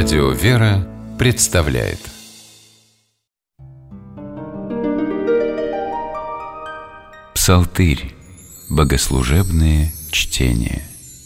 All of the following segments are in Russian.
Радио «Вера» представляет Псалтырь. Богослужебные чтения.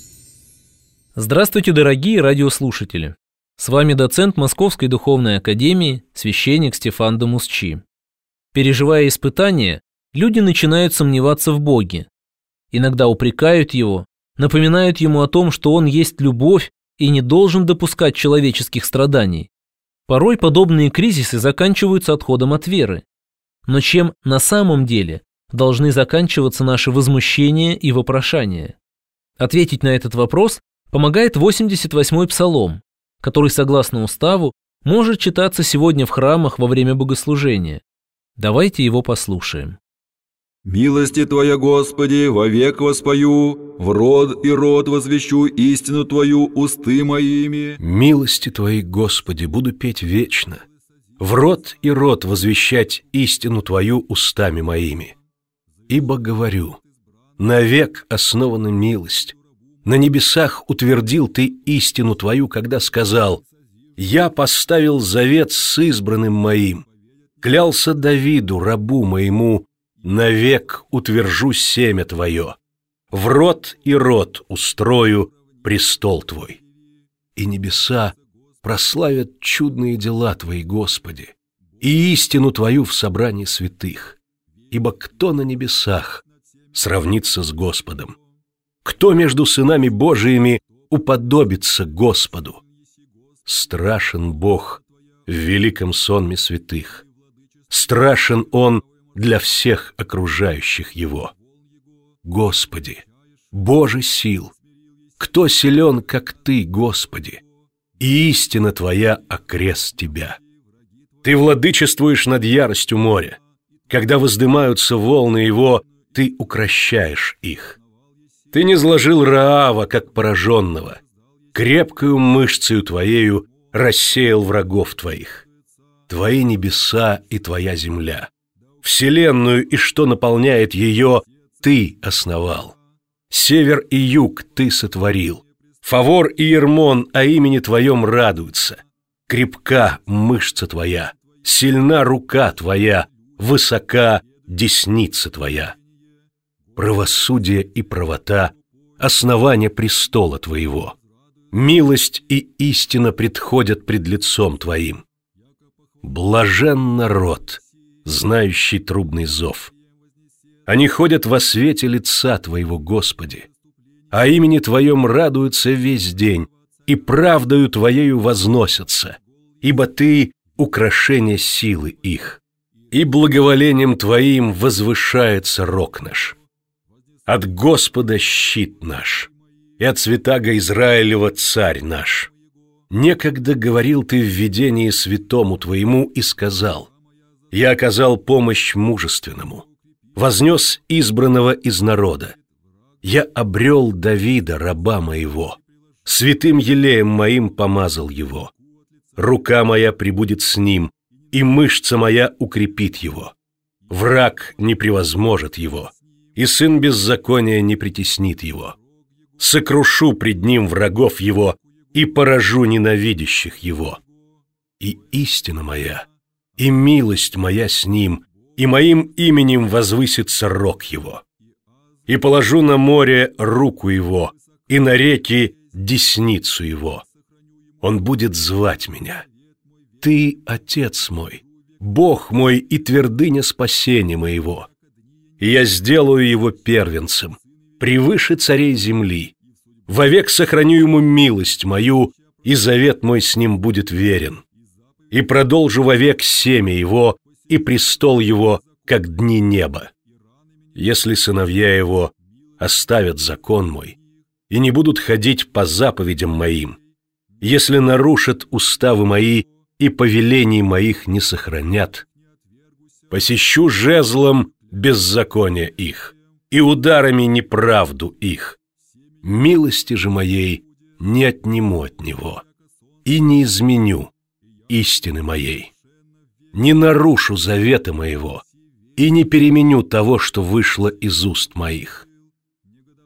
Здравствуйте, дорогие радиослушатели! С вами доцент Московской Духовной Академии, священник Стефан Домусчи. Переживая испытания, люди начинают сомневаться в Боге. Иногда упрекают Его, напоминают Ему о том, что Он есть любовь и не должен допускать человеческих страданий. Порой подобные кризисы заканчиваются отходом от веры. Но чем на самом деле должны заканчиваться наши возмущения и вопрошания? Ответить на этот вопрос помогает 88-й псалом, который, согласно уставу, может читаться сегодня в храмах во время богослужения. Давайте его послушаем. «Милости Твоя, Господи, вовек воспою, в род и род возвещу истину Твою усты моими». Милости Твои, Господи, буду петь вечно, в род и род возвещать истину Твою устами моими. Ибо говорю, навек основана милость. На небесах утвердил Ты истину Твою, когда сказал: «Я поставил завет с избранным моим, клялся Давиду, рабу моему, навек утвержу семя Твое, в род и род устрою престол Твой». И небеса прославят чудные дела Твои, Господи, и истину Твою в собрании святых. Ибо кто на небесах сравнится с Господом? Кто между сынами Божиими уподобится Господу? Страшен Бог в великом сонме святых, страшен Он для всех окружающих Его. Господи, Боже сил, кто силен, как Ты, Господи, и истина Твоя окрест Тебя. Ты владычествуешь над яростью моря. Когда воздымаются волны его, Ты укрощаешь их. Ты низложил Раава, как пораженного, крепкою мышцею Твоею рассеял врагов Твоих. Твои небеса и Твоя земля, вселенную и что наполняет ее, Ты основал. Север и юг Ты сотворил. Фавор и Ермон о имени Твоем радуются. Крепка мышца Твоя, сильна рука Твоя, высока десница Твоя. Правосудие и правота — основание престола Твоего. Милость и истина предходят пред лицом Твоим. Блажен народ, знающий трубный зов. Они ходят во свете лица Твоего, Господи, а имени Твоем радуются весь день, и правдою Твоею возносятся, ибо Ты — украшение силы их. И благоволением Твоим возвышается рог наш. От Господа щит наш, и от святаго Израилева царь наш. Некогда говорил Ты в видении святому Твоему и сказал: «Я оказал помощь мужественному, вознес избранного из народа. Я обрел Давида, раба моего, святым елеем моим помазал его. Рука моя пребудет с ним, и мышца моя укрепит его. Враг не превозможет его, и сын беззакония не притеснит его. Сокрушу пред ним врагов его и поражу ненавидящих его. И истина моя, и милость моя с ним, и моим именем возвысится рог его. И положу на море руку его, и на реки десницу его. Он будет звать меня: Ты, Отец мой, Бог мой и твердыня спасения моего. И я сделаю его первенцем, превыше царей земли. Вовек сохраню ему милость мою, и завет мой с ним будет верен. И продолжу вовек семя его, и престол его, как дни неба. Если сыновья его оставят закон мой и не будут ходить по заповедям моим, если нарушат уставы мои и повелений моих не сохранят, посещу жезлом беззакония их и ударами неправду их. Милости же моей не отниму от него и не изменю истины моей. Не нарушу завета моего и не переменю того, что вышло из уст моих.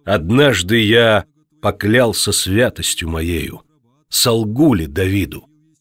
Однажды я поклялся святостью моею, солгу ли Давиду,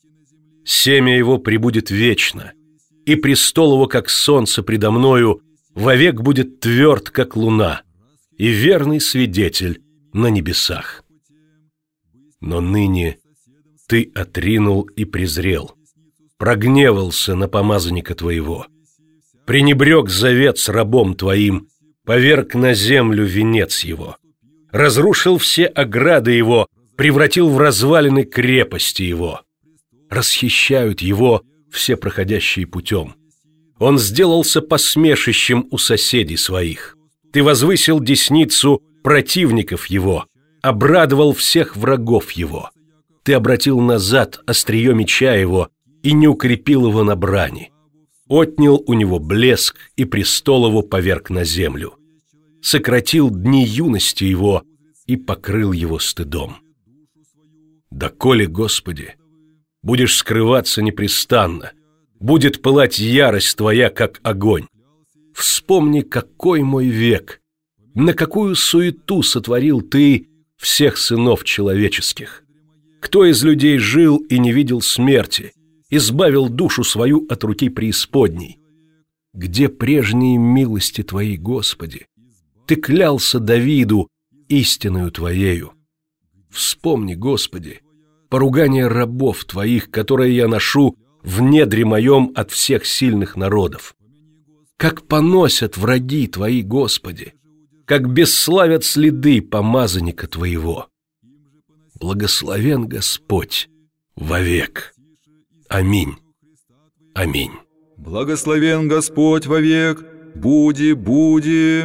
Семя его пребудет вечно, и престол его, как солнце предо мною, вовек будет тверд, как луна, и верный свидетель на небесах. Но ныне ты отринул и презрел, прогневался на помазанника твоего, пренебрег завет с рабом твоим, поверг на землю венец его, разрушил все ограды его, превратил в развалины крепости его. Расхищают его все проходящие путем. Он сделался посмешищем у соседей своих. Ты возвысил десницу противников его, обрадовал всех врагов его. Ты обратил назад острие меча его и не укрепил его на брани. Отнял у него блеск и престол его поверг на землю. Сократил дни юности его и покрыл его стыдом. Доколе, Господи, будешь скрываться непрестанно, будет пылать ярость твоя, как огонь. Вспомни, какой мой век, на какую суету сотворил ты всех сынов человеческих. Кто из людей жил и не видел смерти, избавил душу свою от руки преисподней? Где прежние милости твои, Господи? Ты клялся Давиду истиною твоею. Вспомни, Господи, поругание рабов твоих, которые я ношу в недре моем от всех сильных народов. Как поносят враги твои, Господи, как бесславят следы помазанника твоего. Благословен Господь вовек. Аминь. Аминь. Благословен Господь вовек. Буди, буди.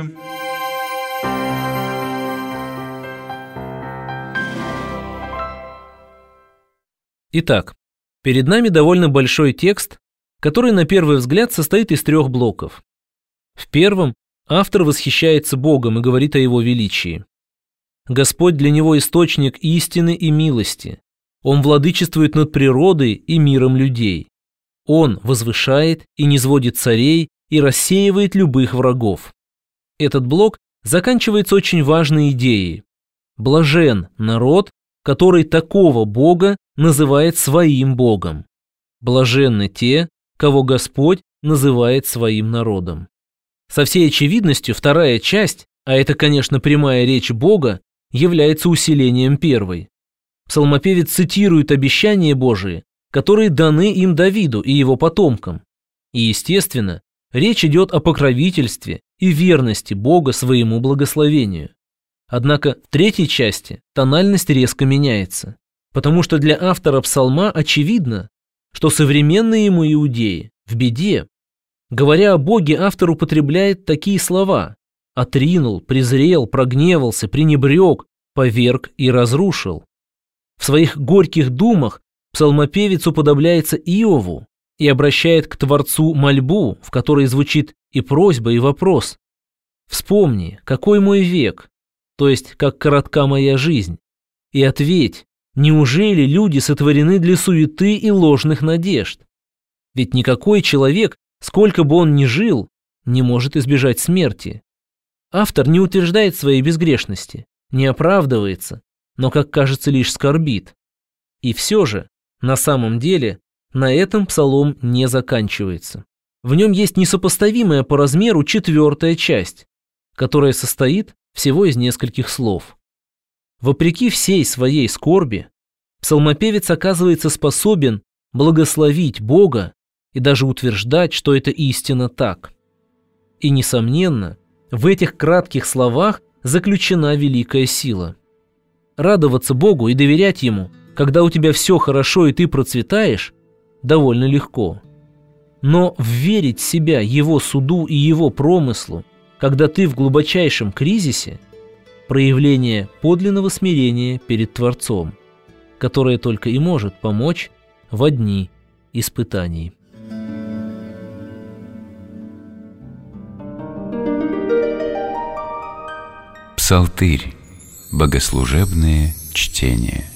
Итак, перед нами довольно большой текст, который на первый взгляд состоит из 3 блоков. В первом автор восхищается Богом и говорит о Его величии. Господь для него источник истины и милости. Он владычествует над природой и миром людей. Он возвышает и низводит царей и рассеивает любых врагов. Этот блок заканчивается очень важной идеей. Блажен народ, который такого Бога называет своим Богом. Блаженны те, кого Господь называет своим народом. Со всей очевидностью вторая часть, а это, конечно, прямая речь Бога, является усилением первой. Псалмопевец цитирует обещания Божии, которые даны им Давиду и его потомкам. И, естественно, речь идет о покровительстве и верности Бога своему благословению. Однако в третьей части тональность резко меняется, потому что для автора псалма очевидно, что современные ему иудеи в беде. Говоря о Боге, автор употребляет такие слова: отринул, презрел, прогневался, пренебрег, поверг и разрушил. В своих горьких думах псалмопевец уподобляется Иову и обращает к Творцу мольбу, в которой звучит и просьба, и вопрос. «Вспомни, какой мой век, то есть как коротка моя жизнь, и ответь, неужели люди сотворены для суеты и ложных надежд? Ведь никакой человек, сколько бы он ни жил, не может избежать смерти». Автор не утверждает своей безгрешности, не оправдывается, но, как кажется, лишь скорбит. И все же, на самом деле, на этом псалом не заканчивается. В нем есть несопоставимая по размеру 4-я часть, которая состоит всего из нескольких слов. Вопреки всей своей скорби, псалмопевец оказывается способен благословить Бога и даже утверждать, что это истинно так. И, несомненно, в этих кратких словах заключена великая сила. Радоваться Богу и доверять Ему, когда у тебя все хорошо и ты процветаешь, довольно легко. Но верить в себя Его суду и Его промыслу, когда ты в глубочайшем кризисе, проявление подлинного смирения перед Творцом, которое только и может помочь во дни испытаний. Псалтырь. Богослужебные чтения.